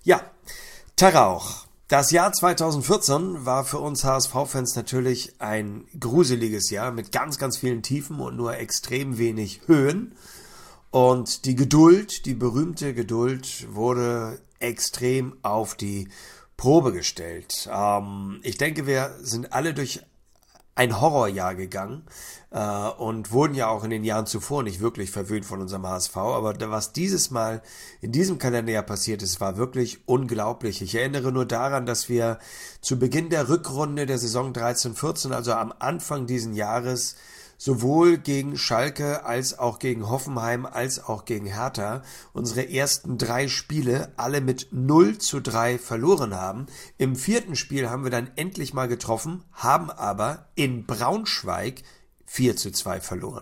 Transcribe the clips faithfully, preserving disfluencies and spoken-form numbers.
Ja, Tarauch. Das Jahr zweitausendvierzehn war für uns H S V-Fans natürlich ein gruseliges Jahr mit ganz, ganz vielen Tiefen und nur extrem wenig Höhen. Und die Geduld, die berühmte Geduld, wurde extrem auf die Probe gestellt. Ähm, ich denke, wir sind alle durch ein Horrorjahr gegangen äh, und wurden ja auch in den Jahren zuvor nicht wirklich verwöhnt von unserem H S V. Aber was dieses Mal in diesem Kalenderjahr passiert ist, war wirklich unglaublich. Ich erinnere nur daran, dass wir zu Beginn der Rückrunde der Saison dreizehn vierzehn, also am Anfang diesen Jahres, sowohl gegen Schalke als auch gegen Hoffenheim als auch gegen Hertha unsere ersten drei Spiele alle mit null zu drei verloren haben. Im vierten Spiel haben wir dann endlich mal getroffen, haben aber in Braunschweig vier zu zwei verloren.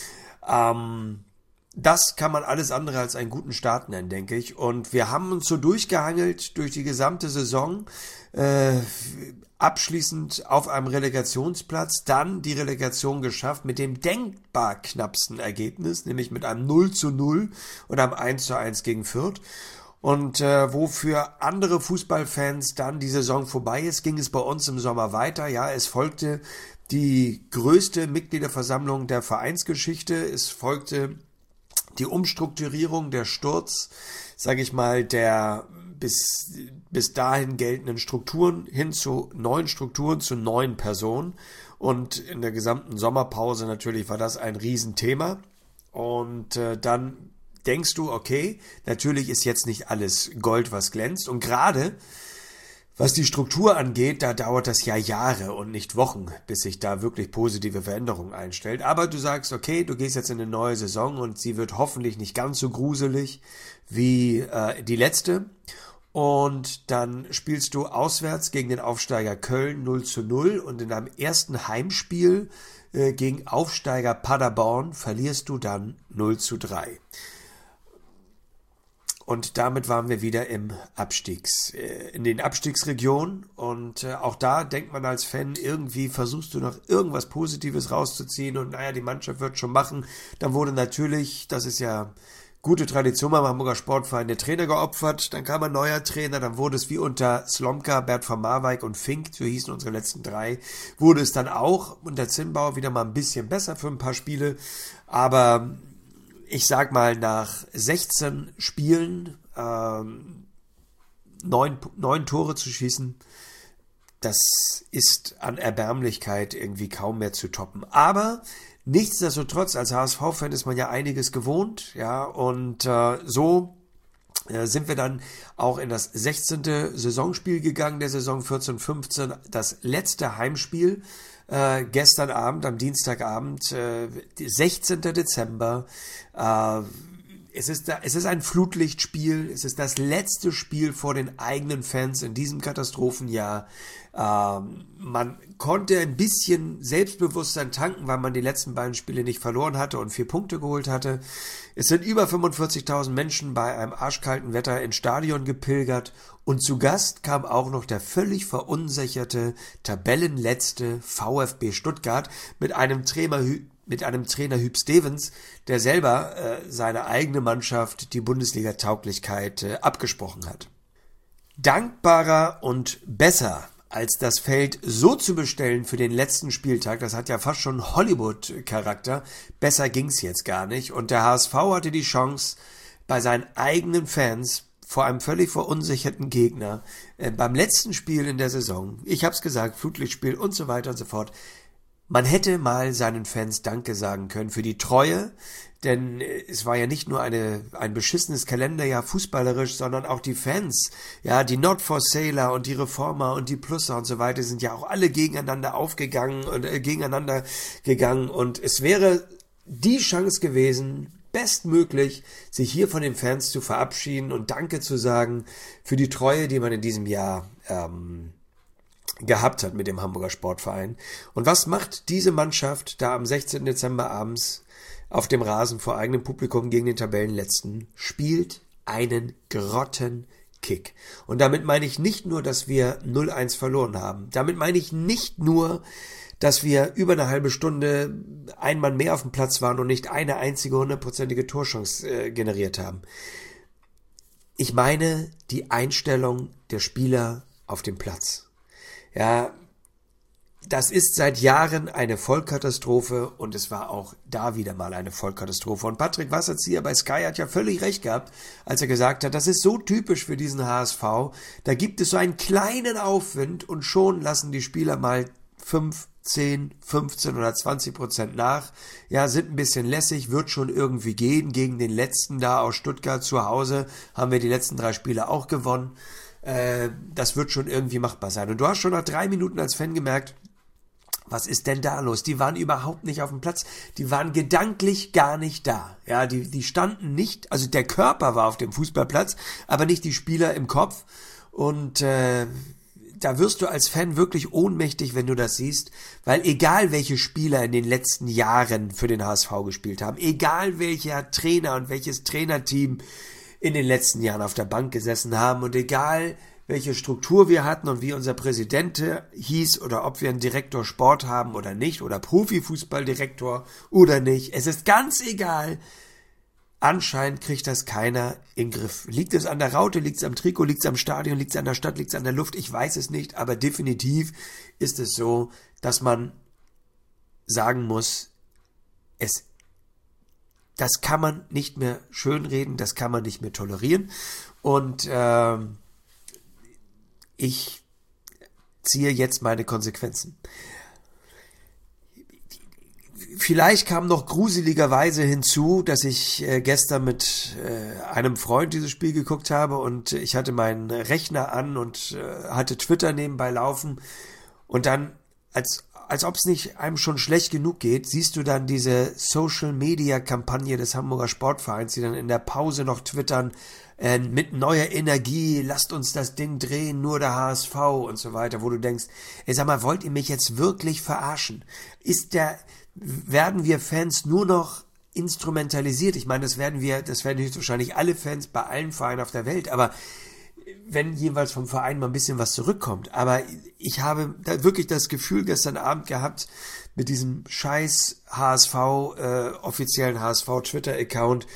Ähm, das kann man alles andere als einen guten Start nennen, denke ich. Und wir haben uns so durchgehangelt durch die gesamte Saison, äh, abschließend auf einem Relegationsplatz, dann die Relegation geschafft mit dem denkbar knappsten Ergebnis, nämlich mit einem null zu null und einem eins zu eins gegen Fürth. Und äh, wo für andere Fußballfans dann die Saison vorbei ist, ging es bei uns im Sommer weiter. Ja, es folgte die größte Mitgliederversammlung der Vereinsgeschichte. Es folgte die Umstrukturierung, der Sturz, sage ich mal, der bis, bis dahin geltenden Strukturen hin zu neuen Strukturen, zu neuen Personen. Und in der gesamten Sommerpause natürlich war das ein Riesenthema. Und äh, dann denkst du, okay, natürlich ist jetzt nicht alles Gold, was glänzt. Und gerade was die Struktur angeht, da dauert das ja Jahre und nicht Wochen, bis sich da wirklich positive Veränderungen einstellt. Aber du sagst, okay, du gehst jetzt in eine neue Saison und sie wird hoffentlich nicht ganz so gruselig wie äh, die letzte. Und dann spielst du auswärts gegen den Aufsteiger Köln null zu null und in deinem ersten Heimspiel äh, gegen Aufsteiger Paderborn verlierst du dann null zu drei. Und damit waren wir wieder im Abstiegs, in den Abstiegsregionen. Und äh, auch da denkt man als Fan, irgendwie versuchst du noch irgendwas Positives rauszuziehen. Und naja, die Mannschaft wird schon machen. Dann wurde natürlich, das ist ja gute Tradition beim Hamburger Sportverein, der Trainer geopfert. Dann kam ein neuer Trainer. Dann wurde es wie unter Slomka, Bert von Marwijk und Fink, so hießen unsere letzten drei, wurde es dann auch unter Zinnbauer wieder mal ein bisschen besser für ein paar Spiele. Aber ich sag mal, nach sechzehn Spielen ähm, neun, neun Tore zu schießen, das ist an Erbärmlichkeit irgendwie kaum mehr zu toppen. Aber nichtsdestotrotz, als H S V-Fan ist man ja einiges gewohnt, ja, und äh, so äh, sind wir dann auch in das sechzehnte Saisonspiel gegangen, der Saison vierzehn fünfzehn, das letzte Heimspiel. Äh, gestern Abend, am Dienstagabend, äh, sechzehnten Dezember. Äh, es ist da, es ist ein Flutlichtspiel. Es ist das letzte Spiel vor den eigenen Fans in diesem Katastrophenjahr. Äh, man konnte ein bisschen Selbstbewusstsein tanken, weil man die letzten beiden Spiele nicht verloren hatte und vier Punkte geholt hatte. Es sind über fünfundvierzigtausend Menschen bei einem arschkalten Wetter ins Stadion gepilgert. Und zu Gast kam auch noch der völlig verunsicherte, tabellenletzte VfB Stuttgart mit einem Trainer, mit einem Trainer Hüb Stevens, der selber äh, seine eigene Mannschaft die Bundesliga-Tauglichkeit äh, abgesprochen hat. Dankbarer und besser als das Feld so zu bestellen für den letzten Spieltag, das hat ja fast schon Hollywood-Charakter, besser ging's jetzt gar nicht. Und der H S V hatte die Chance, bei seinen eigenen Fans vor einem völlig verunsicherten Gegner, äh, beim letzten Spiel in der Saison, ich hab's gesagt, Flutlichtspiel und so weiter und so fort, man hätte mal seinen Fans Danke sagen können für die Treue, denn äh, es war ja nicht nur eine ein beschissenes Kalenderjahr fußballerisch, sondern auch die Fans, ja, die Not for Sailor und die Reformer und die Plusser und so weiter sind ja auch alle gegeneinander aufgegangen und äh, gegeneinander gegangen und es wäre die Chance gewesen, bestmöglich, sich hier von den Fans zu verabschieden und Danke zu sagen für die Treue, die man in diesem Jahr ähm, gehabt hat mit dem Hamburger Sportverein. Und was macht diese Mannschaft da am sechzehnten Dezember abends auf dem Rasen vor eigenem Publikum gegen den Tabellenletzten? Spielt einen Grottenkick. Und damit meine ich nicht nur, dass wir null eins verloren haben. Damit meine ich nicht nur, dass wir über eine halbe Stunde ein Mann mehr auf dem Platz waren und nicht eine einzige hundertprozentige Torchance äh, generiert haben. Ich meine die Einstellung der Spieler auf dem Platz. Ja, das ist seit Jahren eine Vollkatastrophe und es war auch da wieder mal eine Vollkatastrophe. Und Patrick Wasserzieher bei Sky hat ja völlig recht gehabt, als er gesagt hat, das ist so typisch für diesen H S V. Da gibt es so einen kleinen Aufwind und schon lassen die Spieler mal fünf, zehn, fünfzehn oder zwanzig Prozent nach. Ja, sind ein bisschen lässig, wird schon irgendwie gehen. Gegen den letzten da aus Stuttgart zu Hause haben wir die letzten drei Spiele auch gewonnen. Äh, das wird schon irgendwie machbar sein. Und du hast schon nach drei Minuten als Fan gemerkt, was ist denn da los? Die waren überhaupt nicht auf dem Platz. Die waren gedanklich gar nicht da. Ja, die, die standen nicht, also der Körper war auf dem Fußballplatz, aber nicht die Spieler im Kopf. Und äh, da wirst du als Fan wirklich ohnmächtig, wenn du das siehst, weil egal welche Spieler in den letzten Jahren für den H S V gespielt haben, egal welcher Trainer und welches Trainerteam in den letzten Jahren auf der Bank gesessen haben und egal welche Struktur wir hatten und wie unser Präsident hieß oder ob wir einen Direktor Sport haben oder nicht oder Profifußballdirektor oder nicht. Es ist ganz egal. Anscheinend kriegt das keiner in den Griff. Liegt es an der Raute, liegt es am Trikot, liegt es am Stadion, liegt es an der Stadt, liegt es an der Luft? Ich weiß es nicht, aber definitiv ist es so, dass man sagen muss, es, das kann man nicht mehr schönreden, das kann man nicht mehr tolerieren und ähm, ich ziehe jetzt meine Konsequenzen. Vielleicht kam noch gruseligerweise hinzu, dass ich äh, gestern mit äh, einem Freund dieses Spiel geguckt habe und ich hatte meinen Rechner an und äh, hatte Twitter nebenbei laufen und dann, als, als ob es nicht einem schon schlecht genug geht, siehst du dann diese Social-Media-Kampagne des Hamburger Sportvereins, die dann in der Pause noch twittern, äh, mit neuer Energie, lasst uns das Ding drehen, nur der H S V und so weiter, wo du denkst, ey, sag mal, wollt ihr mich jetzt wirklich verarschen? Ist der, werden wir Fans nur noch instrumentalisiert? Ich meine, das werden wir, das werden höchstwahrscheinlich alle Fans bei allen Vereinen auf der Welt, aber wenn jeweils vom Verein mal ein bisschen was zurückkommt. Aber ich habe da wirklich das Gefühl gestern Abend gehabt, mit diesem scheiß H S V, äh, offiziellen H S V Twitter-Account,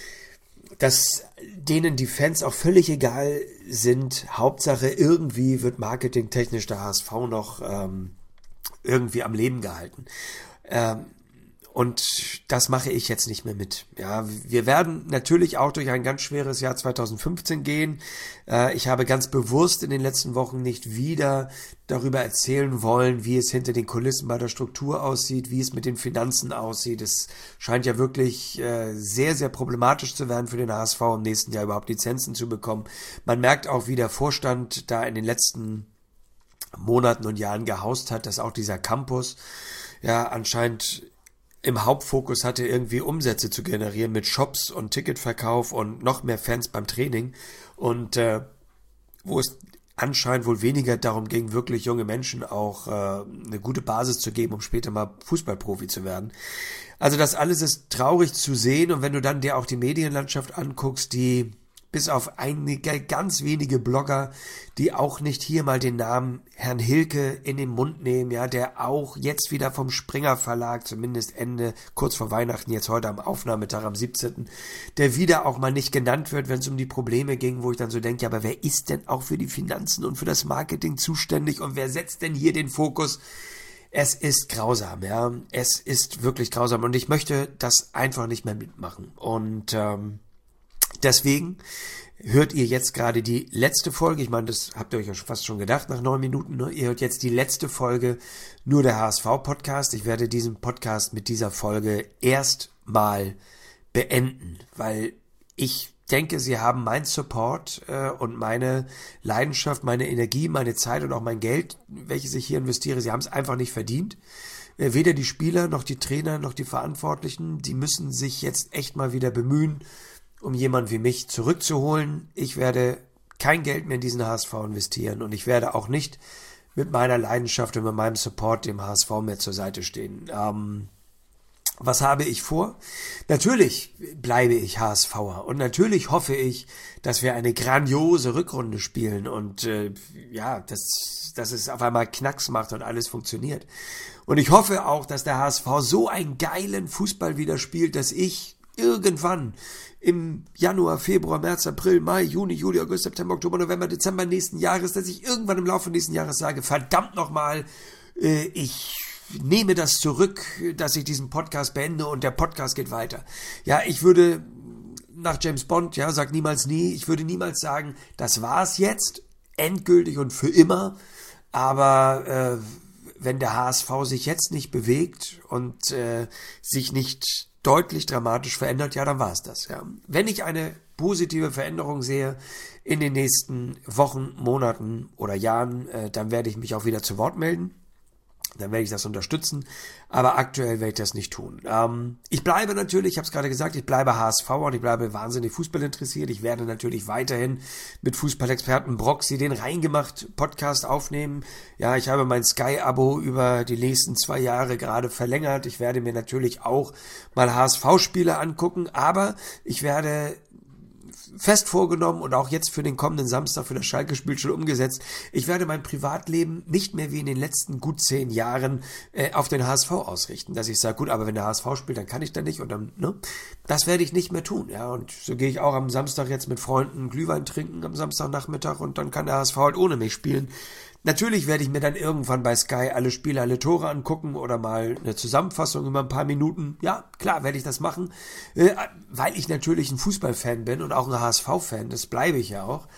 dass denen die Fans auch völlig egal sind. Hauptsache irgendwie wird marketingtechnisch der H S V noch ähm, irgendwie am Leben gehalten. Ähm, und das mache ich jetzt nicht mehr mit. Ja, wir werden natürlich auch durch ein ganz schweres Jahr zwanzig fünfzehn gehen. Äh, ich habe ganz bewusst in den letzten Wochen nicht wieder darüber erzählen wollen, wie es hinter den Kulissen bei der Struktur aussieht, wie es mit den Finanzen aussieht. Es scheint ja wirklich äh, sehr, sehr problematisch zu werden für den H S V im nächsten Jahr überhaupt Lizenzen zu bekommen. Man merkt auch, wie der Vorstand da in den letzten Monaten und Jahren gehaust hat, dass auch dieser Campus ja anscheinend im Hauptfokus hatte, irgendwie Umsätze zu generieren mit Shops und Ticketverkauf und noch mehr Fans beim Training und äh, wo es anscheinend wohl weniger darum ging, wirklich junge Menschen auch äh, eine gute Basis zu geben, um später mal Fußballprofi zu werden. Also das alles ist traurig zu sehen und wenn du dann dir auch die Medienlandschaft anguckst, die bis auf einige ganz wenige Blogger, die auch nicht hier mal den Namen Herrn Hilke in den Mund nehmen, ja, der auch jetzt wieder vom Springer Verlag, zumindest Ende, kurz vor Weihnachten, jetzt heute am Aufnahmetag am siebzehnten, der wieder auch mal nicht genannt wird, wenn es um die Probleme ging, wo ich dann so denke, ja, aber wer ist denn auch für die Finanzen und für das Marketing zuständig und wer setzt denn hier den Fokus? Es ist grausam, ja, es ist wirklich grausam und ich möchte das einfach nicht mehr mitmachen und ähm, deswegen hört ihr jetzt gerade die letzte Folge, ich meine, das habt ihr euch ja fast schon gedacht nach neun Minuten, ne? Ihr hört jetzt die letzte Folge nur der H S V-Podcast. Ich werde diesen Podcast mit dieser Folge erstmal beenden, weil ich denke, sie haben meinen Support äh, und meine Leidenschaft, meine Energie, meine Zeit und auch mein Geld, welches ich hier investiere, sie haben es einfach nicht verdient. Äh, weder die Spieler noch die Trainer noch die Verantwortlichen, die müssen sich jetzt echt mal wieder bemühen, um jemanden wie mich zurückzuholen. Ich werde kein Geld mehr in diesen H S V investieren und ich werde auch nicht mit meiner Leidenschaft und mit meinem Support dem H S V mehr zur Seite stehen. Ähm, was habe ich vor? Natürlich bleibe ich HSVer und natürlich hoffe ich, dass wir eine grandiose Rückrunde spielen und äh, ja, dass, dass es auf einmal Knacks macht und alles funktioniert. Und ich hoffe auch, dass der H S V so einen geilen Fußball wieder spielt, dass ich irgendwann im Januar, Februar, März, April, Mai, Juni, Juli, August, September, Oktober, November, Dezember nächsten Jahres, dass ich irgendwann im Laufe nächsten Jahres sage, verdammt nochmal, äh, ich nehme das zurück, dass ich diesen Podcast beende und der Podcast geht weiter. Ja, ich würde nach James Bond, ja, sag niemals nie, ich würde niemals sagen, das war's jetzt, endgültig und für immer, aber äh, wenn der H S V sich jetzt nicht bewegt und äh, sich nicht deutlich dramatisch verändert, ja, dann war es das. Ja. Wenn ich eine positive Veränderung sehe in den nächsten Wochen, Monaten oder Jahren, äh, dann werde ich mich auch wieder zu Wort melden. Dann werde ich das unterstützen, aber aktuell werde ich das nicht tun. Ähm, ich bleibe natürlich, ich habe es gerade gesagt, ich bleibe H S V und ich bleibe wahnsinnig Fußball interessiert. Ich werde natürlich weiterhin mit Fußballexperten Broxy den Reingemacht Podcast aufnehmen. Ja, ich habe mein Sky-Abo über die nächsten zwei Jahre gerade verlängert. Ich werde mir natürlich auch mal H S V-Spiele angucken, aber ich werde fest vorgenommen und auch jetzt für den kommenden Samstag für das Schalke-Spiel schon umgesetzt. Ich werde mein Privatleben nicht mehr wie in den letzten gut zehn Jahren äh, auf den H S V ausrichten, dass ich sage, gut, aber wenn der H S V spielt, dann kann ich da nicht und dann, ne? Das werde ich nicht mehr tun, ja, und so gehe ich auch am Samstag jetzt mit Freunden Glühwein trinken am Samstagnachmittag und dann kann der H S V halt ohne mich spielen. Natürlich werde ich mir dann irgendwann bei Sky alle Spiele, alle Tore angucken oder mal eine Zusammenfassung über ein paar Minuten. Ja, klar, werde ich das machen, äh, weil ich natürlich ein Fußballfan bin und auch ein H S V-Fan, das bleibe ich ja auch.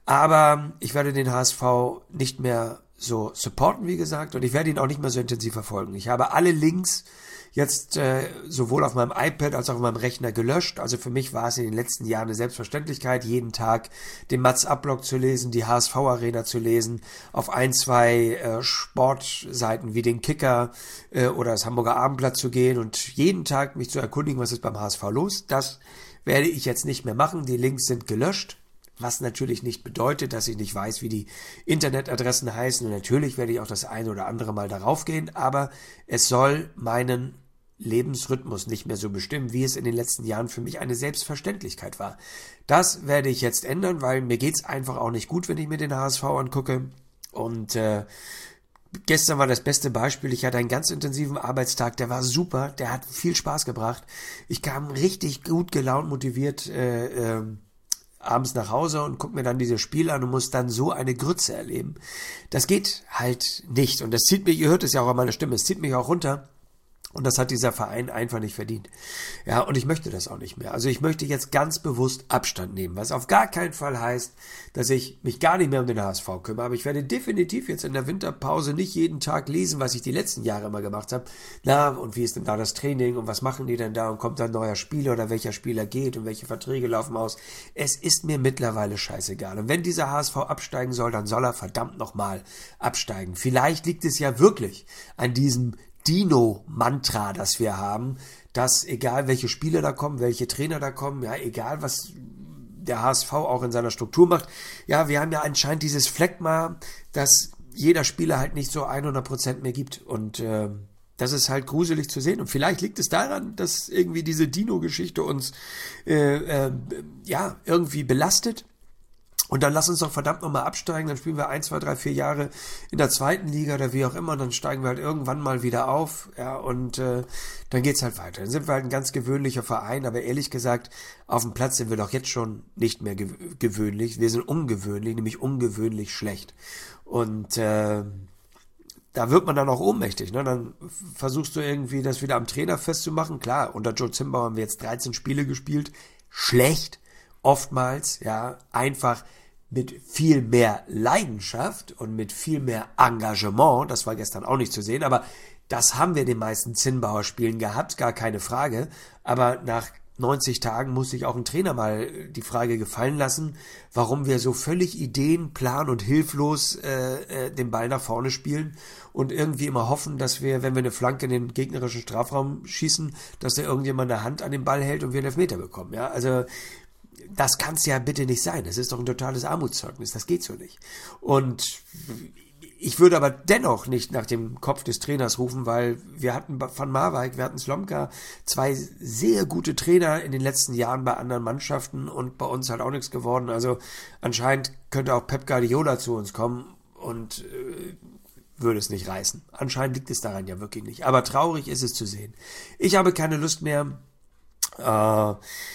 Aber ich werde den H S V nicht mehr so supporten, wie gesagt, und ich werde ihn auch nicht mehr so intensiv verfolgen. Ich habe alle Links jetzt äh, sowohl auf meinem iPad als auch auf meinem Rechner gelöscht. Also für mich war es in den letzten Jahren eine Selbstverständlichkeit, jeden Tag den Mats-Up-Blog zu lesen, die H S V-Arena zu lesen, auf ein, zwei äh, Sportseiten wie den Kicker äh, oder das Hamburger Abendblatt zu gehen und jeden Tag mich zu erkundigen, was ist beim H S V los. Das werde ich jetzt nicht mehr machen. Die Links sind gelöscht. Was natürlich nicht bedeutet, dass ich nicht weiß, wie die Internetadressen heißen. Und natürlich werde ich auch das eine oder andere Mal darauf gehen. Aber es soll meinen Lebensrhythmus nicht mehr so bestimmen, wie es in den letzten Jahren für mich eine Selbstverständlichkeit war. Das werde ich jetzt ändern, weil mir geht's einfach auch nicht gut, wenn ich mir den H S V angucke. Und äh, gestern war das beste Beispiel. Ich hatte einen ganz intensiven Arbeitstag, der war super, der hat viel Spaß gebracht. Ich kam richtig gut gelaunt, motiviert äh, äh, abends nach Hause und guck mir dann diese Spiele an und muss dann so eine Grütze erleben. Das geht halt nicht. Und das zieht mich, ihr hört es ja auch an meiner Stimme, es zieht mich auch runter. Und das hat dieser Verein einfach nicht verdient. Ja, und ich möchte das auch nicht mehr. Also ich möchte jetzt ganz bewusst Abstand nehmen, was auf gar keinen Fall heißt, dass ich mich gar nicht mehr um den H S V kümmere. Aber ich werde definitiv jetzt in der Winterpause nicht jeden Tag lesen, was ich die letzten Jahre immer gemacht habe. Na, und wie ist denn da das Training und was machen die denn da und kommt da ein neuer Spieler oder welcher Spieler geht und welche Verträge laufen aus. Es ist mir mittlerweile scheißegal. Und wenn dieser H S V absteigen soll, dann soll er verdammt nochmal absteigen. Vielleicht liegt es ja wirklich an diesem Dino-Mantra, das wir haben, dass egal welche Spieler da kommen, welche Trainer da kommen, ja, egal was der H S V auch in seiner Struktur macht, ja, wir haben ja anscheinend dieses Phlegma, dass jeder Spieler halt nicht so hundert Prozent mehr gibt und äh, das ist halt gruselig zu sehen und vielleicht liegt es daran, dass irgendwie diese Dino-Geschichte uns äh, äh, ja, irgendwie belastet. Und dann lass uns doch verdammt nochmal absteigen, dann spielen wir ein, zwei, drei, vier Jahre in der zweiten Liga oder wie auch immer, und dann steigen wir halt irgendwann mal wieder auf, ja, und äh, dann geht's halt weiter. Dann sind wir halt ein ganz gewöhnlicher Verein, aber ehrlich gesagt, auf dem Platz sind wir doch jetzt schon nicht mehr gew- gewöhnlich, wir sind ungewöhnlich, nämlich ungewöhnlich schlecht. Und äh, da wird man dann auch ohnmächtig, ne? Dann versuchst du irgendwie das wieder am Trainer festzumachen. Klar, unter Joe Zimbauer haben wir jetzt dreizehn Spiele gespielt, schlecht, oftmals, ja, einfach mit viel mehr Leidenschaft und mit viel mehr Engagement, das war gestern auch nicht zu sehen, aber das haben wir in den meisten Zinnbauer Spielen gehabt, gar keine Frage, aber nach neunzig Tagen muss sich auch ein Trainer mal die Frage gefallen lassen, warum wir so völlig ideen-, plan- und hilflos äh, äh, den Ball nach vorne spielen und irgendwie immer hoffen, dass wir, wenn wir eine Flanke in den gegnerischen Strafraum schießen, dass da irgendjemand eine Hand an den Ball hält und wir einen Elfmeter bekommen, ja, also das kann es ja bitte nicht sein. Das ist doch ein totales Armutszeugnis. Das geht so nicht. Und ich würde aber dennoch nicht nach dem Kopf des Trainers rufen, weil wir hatten Van Marwijk, wir hatten Slomka, zwei sehr gute Trainer in den letzten Jahren bei anderen Mannschaften und bei uns halt auch nichts geworden. Also anscheinend könnte auch Pep Guardiola zu uns kommen und äh, würde es nicht reißen. Anscheinend liegt es daran ja wirklich nicht. Aber traurig ist es zu sehen. Ich habe keine Lust mehr äh,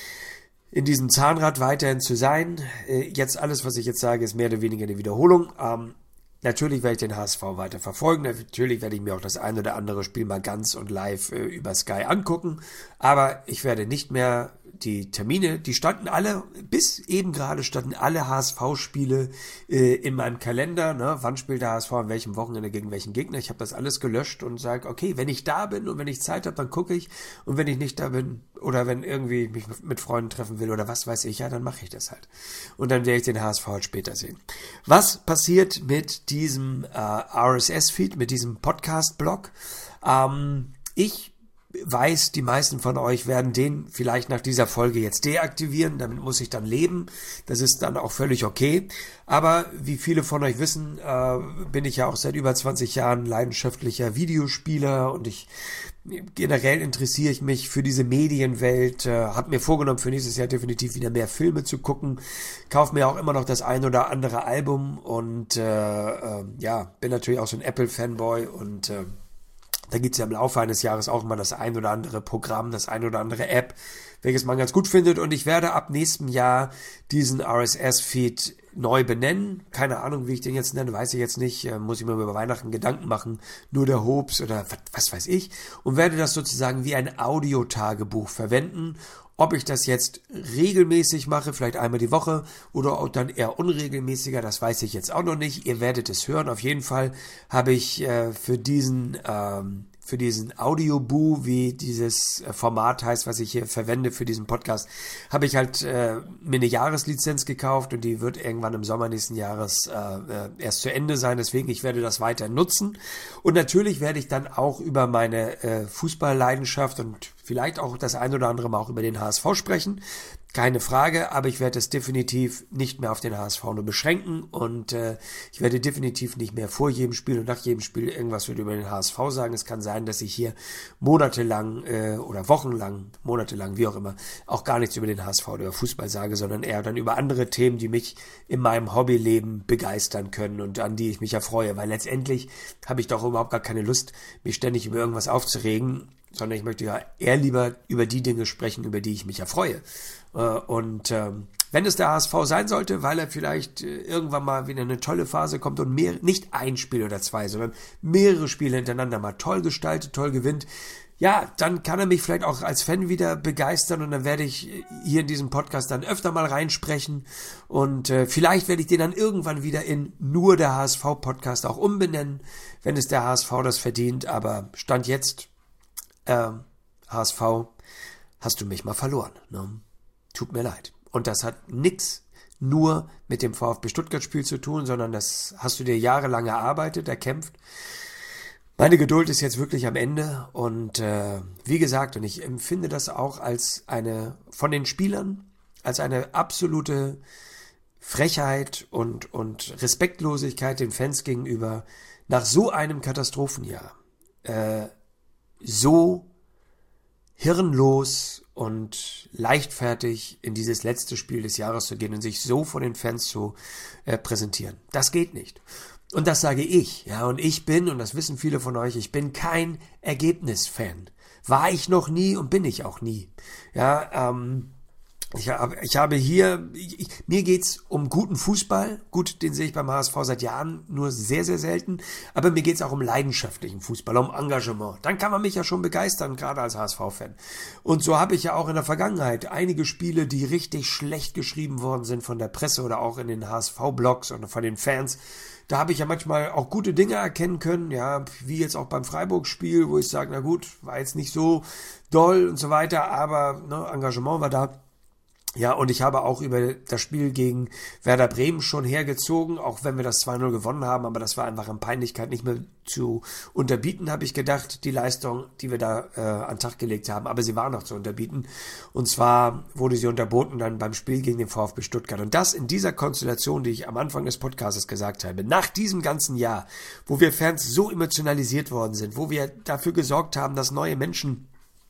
in diesem Zahnrad weiterhin zu sein. Äh, jetzt alles, was ich jetzt sage, ist mehr oder weniger eine Wiederholung. Ähm, Natürlich werde ich den H S V weiter verfolgen, natürlich werde ich mir auch das ein oder andere Spiel mal ganz und live äh, über Sky angucken, aber ich werde nicht mehr die Termine, die standen alle, bis eben gerade standen alle H S V-Spiele äh, in meinem Kalender, ne? Wann spielt der H S V an welchem Wochenende gegen welchen Gegner, ich habe das alles gelöscht und sage, okay, wenn ich da bin und wenn ich Zeit habe, dann gucke ich und wenn ich nicht da bin oder wenn irgendwie mich mit Freunden treffen will oder was weiß ich, ja, dann mache ich das halt. Und dann werde ich den H S V halt später sehen. Was passiert mit diesem äh, R S S-Feed, mit diesem Podcast-Blog? Ähm, ich weiß, die meisten von euch werden den vielleicht nach dieser Folge jetzt deaktivieren, damit muss ich dann leben, das ist dann auch völlig okay, aber wie viele von euch wissen, äh, bin ich ja auch seit über zwanzig Jahren leidenschaftlicher Videospieler und ich generell interessiere ich mich für diese Medienwelt, äh, habe mir vorgenommen, für nächstes Jahr definitiv wieder mehr Filme zu gucken, kaufe mir auch immer noch das ein oder andere Album und äh, äh, ja, bin natürlich auch so ein Apple-Fanboy und äh, da gibt es ja im Laufe eines Jahres auch mal das ein oder andere Programm, das ein oder andere App, welches man ganz gut findet. Und ich werde ab nächstem Jahr diesen R S S-Feed neu benennen. Keine Ahnung, wie ich den jetzt nenne, weiß ich jetzt nicht. Muss ich mir über Weihnachten Gedanken machen. Nur der Hops oder was, was weiß ich. Und werde das sozusagen wie ein Audiotagebuch verwenden. Ob ich das jetzt regelmäßig mache, vielleicht einmal die Woche oder auch dann eher unregelmäßiger, das weiß ich jetzt auch noch nicht. Ihr werdet es hören. Auf jeden Fall habe ich äh, für diesen ähm, für diesen Audioboo, wie dieses Format heißt, was ich hier verwende für diesen Podcast, habe ich halt äh, mir eine Jahreslizenz gekauft und die wird irgendwann im Sommer nächsten Jahres äh, erst zu Ende sein. Deswegen, ich werde das weiter nutzen. Und natürlich werde ich dann auch über meine äh, Fußballleidenschaft und vielleicht auch das ein oder andere Mal auch über den H S V sprechen. Keine Frage, aber ich werde es definitiv nicht mehr auf den H S V nur beschränken und äh, ich werde definitiv nicht mehr vor jedem Spiel und nach jedem Spiel irgendwas über den H S V sagen. Es kann sein, dass ich hier monatelang äh, oder wochenlang, monatelang, wie auch immer, auch gar nichts über den H S V oder über Fußball sage, sondern eher dann über andere Themen, die mich in meinem Hobbyleben begeistern können und an die ich mich erfreue, weil letztendlich habe ich doch überhaupt gar keine Lust, mich ständig über irgendwas aufzuregen, sondern ich möchte ja eher lieber über die Dinge sprechen, über die ich mich erfreue. Und ähm, wenn es der H S V sein sollte, weil er vielleicht äh, irgendwann mal wieder eine tolle Phase kommt und mehr, nicht ein Spiel oder zwei, sondern mehrere Spiele hintereinander mal toll gestaltet, toll gewinnt, ja, dann kann er mich vielleicht auch als Fan wieder begeistern und dann werde ich hier in diesem Podcast dann öfter mal reinsprechen und äh, vielleicht werde ich den dann irgendwann wieder in nur der H S V-Podcast auch umbenennen, wenn es der H S V das verdient, aber Stand jetzt, äh, H S V, hast du mich mal verloren, ne? Tut mir leid. Und das hat nichts nur mit dem VfB Stuttgart-Spiel zu tun, sondern das hast du dir jahrelang erarbeitet, erkämpft. Meine Geduld ist jetzt wirklich am Ende und äh, wie gesagt, und ich empfinde das auch als eine, von den Spielern, als eine absolute Frechheit und, und Respektlosigkeit den Fans gegenüber, nach so einem Katastrophenjahr äh, so hirnlos und leichtfertig in dieses letzte Spiel des Jahres zu gehen und sich so vor den Fans zu äh, präsentieren. Das geht nicht. Und das sage ich. Ja, und ich bin, und das wissen viele von euch, ich bin kein Ergebnisfan. War ich noch nie und bin ich auch nie. Ja, ähm, Ich habe, ich habe hier, ich, mir geht's um guten Fußball. Gut, den sehe ich beim H S V seit Jahren nur sehr, sehr selten. Aber mir geht's auch um leidenschaftlichen Fußball, um Engagement. Dann kann man mich ja schon begeistern, gerade als H S V-Fan. Und so habe ich ja auch in der Vergangenheit einige Spiele, die richtig schlecht geschrieben worden sind von der Presse oder auch in den H S V-Blogs oder von den Fans. Da habe ich ja manchmal auch gute Dinge erkennen können, ja, wie jetzt auch beim Freiburg-Spiel, wo ich sage, na gut, war jetzt nicht so doll und so weiter, aber ne, Engagement war da. Ja, und ich habe auch über das Spiel gegen Werder Bremen schon hergezogen, auch wenn wir das zwei null gewonnen haben, aber das war einfach an Peinlichkeit nicht mehr zu unterbieten, habe ich gedacht, die Leistung, die wir da äh, an den Tag gelegt haben, aber sie war noch zu unterbieten. Und zwar wurde sie unterboten dann beim Spiel gegen den VfB Stuttgart. Und das in dieser Konstellation, die ich am Anfang des Podcasts gesagt habe, nach diesem ganzen Jahr, wo wir Fans so emotionalisiert worden sind, wo wir dafür gesorgt haben, dass neue Menschen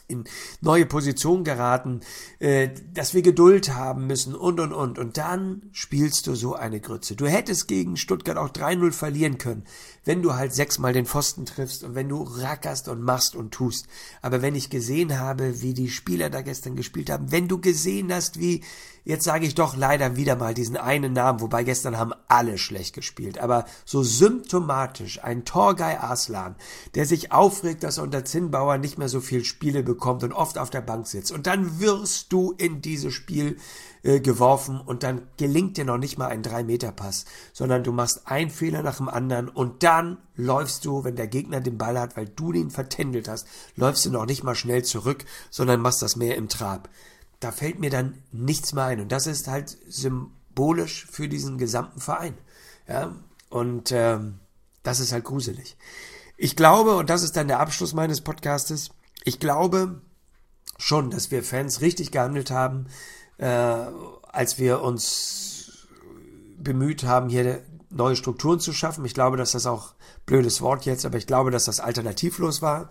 in neue Positionen geraten, äh, dass wir Geduld haben müssen und, und, und. Und dann spielst du so eine Grütze. Du hättest gegen Stuttgart auch drei null verlieren können, wenn du halt sechsmal den Pfosten triffst und wenn du rackerst und machst und tust. Aber wenn ich gesehen habe, wie die Spieler da gestern gespielt haben, wenn du gesehen hast, wie, jetzt sage ich doch leider wieder mal diesen einen Namen, wobei gestern haben alle schlecht gespielt, aber so symptomatisch ein Torgay Arslan, der sich aufregt, dass er unter Zinnbauer nicht mehr so viel Spiele bekommt und oft auf der Bank sitzt. Und dann wirst du in dieses Spiel äh, geworfen und dann gelingt dir noch nicht mal ein drei Meter Pass, sondern du machst einen Fehler nach dem anderen und dann läufst du, wenn der Gegner den Ball hat, weil du den vertändelt hast, läufst du noch nicht mal schnell zurück, sondern machst das mehr im Trab. Da fällt mir dann nichts mehr ein und das ist halt symbolisch für diesen gesamten Verein. Ja, und ähm, das ist halt gruselig. Ich glaube, und das ist dann der Abschluss meines Podcastes, ich glaube schon, dass wir Fans richtig gehandelt haben, äh, als wir uns bemüht haben, hier neue Strukturen zu schaffen. Ich glaube, dass das auch, blödes Wort jetzt, aber ich glaube, dass das alternativlos war.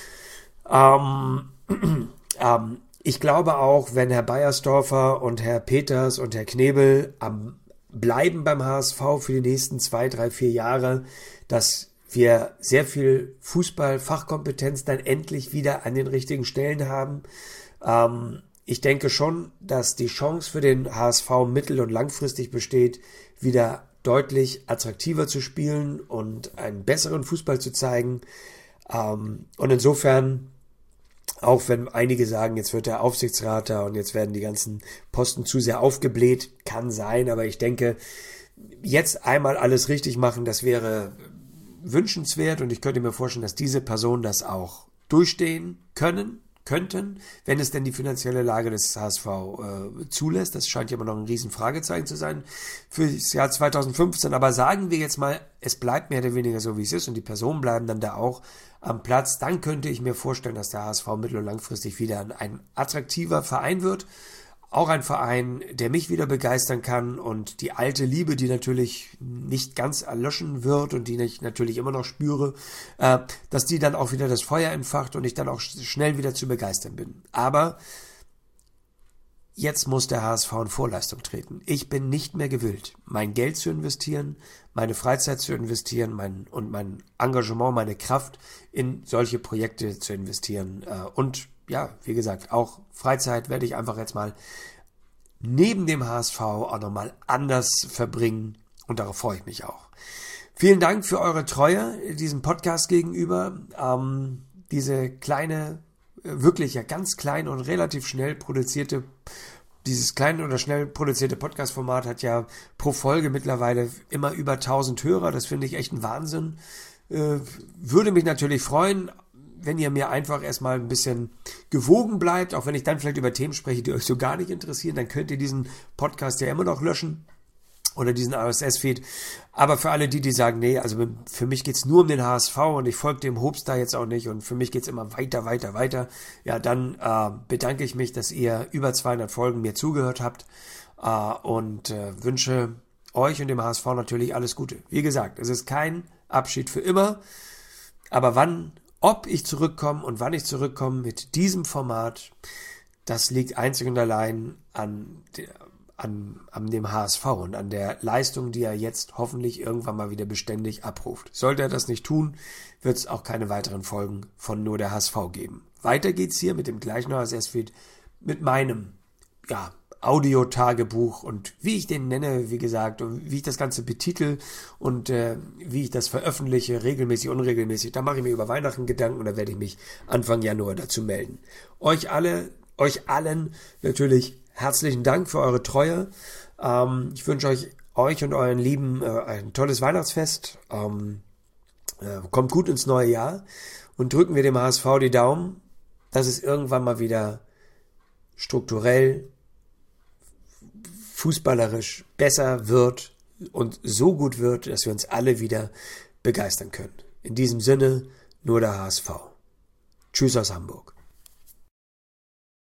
Ähm, ähm, ich glaube auch, wenn Herr Beiersdorfer und Herr Peters und Herr Knebel am bleiben beim H S V für die nächsten zwei, drei, vier Jahre, dass wir sehr viel Fußball-Fachkompetenz dann endlich wieder an den richtigen Stellen haben. Ähm, ich denke schon, dass die Chance für den H S V mittel- und langfristig besteht, wieder deutlich attraktiver zu spielen und einen besseren Fußball zu zeigen. Ähm, und insofern, auch wenn einige sagen, jetzt wird der Aufsichtsrat da und jetzt werden die ganzen Posten zu sehr aufgebläht, kann sein, aber ich denke, jetzt einmal alles richtig machen, das wäre wünschenswert und ich könnte mir vorstellen, dass diese Personen das auch durchstehen können, könnten, wenn es denn die finanzielle Lage des H S V äh, zulässt. Das scheint ja immer noch ein riesen Fragezeichen zu sein für das Jahr zweitausendfünfzehn. Aber sagen wir jetzt mal, es bleibt mehr oder weniger so, wie es ist und die Personen bleiben dann da auch am Platz, dann könnte ich mir vorstellen, dass der H S V mittel- und langfristig wieder ein attraktiver Verein wird. Auch ein Verein, der mich wieder begeistern kann und die alte Liebe, die natürlich nicht ganz erlöschen wird und die ich natürlich immer noch spüre, äh, dass die dann auch wieder das Feuer entfacht und ich dann auch schnell wieder zu begeistern bin. Aber jetzt muss der H S V in Vorleistung treten. Ich bin nicht mehr gewillt, mein Geld zu investieren, meine Freizeit zu investieren mein, und mein Engagement, meine Kraft in solche Projekte zu investieren. Äh, und ja, wie gesagt, auch Freizeit werde ich einfach jetzt mal neben dem H S V auch nochmal anders verbringen und darauf freue ich mich auch. Vielen Dank für eure Treue diesem Podcast gegenüber. Ähm, diese kleine, wirklich ja ganz klein und relativ schnell produzierte, dieses kleine oder schnell produzierte Podcast-Format hat ja pro Folge mittlerweile immer über tausend Hörer. Das finde ich echt ein Wahnsinn. Äh, würde mich natürlich freuen, wenn ihr mir einfach erstmal ein bisschen gewogen bleibt, auch wenn ich dann vielleicht über Themen spreche, die euch so gar nicht interessieren, dann könnt ihr diesen Podcast ja immer noch löschen oder diesen R S S-Feed. Aber für alle die, die sagen, nee, also für mich geht's nur um den H S V und ich folge dem Hobster jetzt auch nicht und für mich geht's immer weiter, weiter, weiter, ja, dann äh, bedanke ich mich, dass ihr über zweihundert Folgen mir zugehört habt äh, und äh, wünsche euch und dem H S V natürlich alles Gute. Wie gesagt, es ist kein Abschied für immer, aber wann Ob ich zurückkomme und wann ich zurückkomme mit diesem Format, das liegt einzig und allein an, an, an dem H S V und an der Leistung, die er jetzt hoffentlich irgendwann mal wieder beständig abruft. Sollte er das nicht tun, wird es auch keine weiteren Folgen von nur der H S V geben. Weiter geht's hier mit dem gleichen R S S-Feed, mit meinem, ja, Audio-Tagebuch und wie ich den nenne, wie gesagt, und wie ich das Ganze betitel und äh, wie ich das veröffentliche, regelmäßig, unregelmäßig, da mache ich mir über Weihnachten Gedanken und da werde ich mich Anfang Januar dazu melden. Euch alle, euch allen natürlich herzlichen Dank für eure Treue. Ähm, ich wünsche euch, euch und euren Lieben äh, ein tolles Weihnachtsfest. Ähm, äh, kommt gut ins neue Jahr und drücken wir dem H S V die Daumen, dass es irgendwann mal wieder strukturell fußballerisch besser wird und so gut wird, dass wir uns alle wieder begeistern können. In diesem Sinne, nur der H S V. Tschüss aus Hamburg.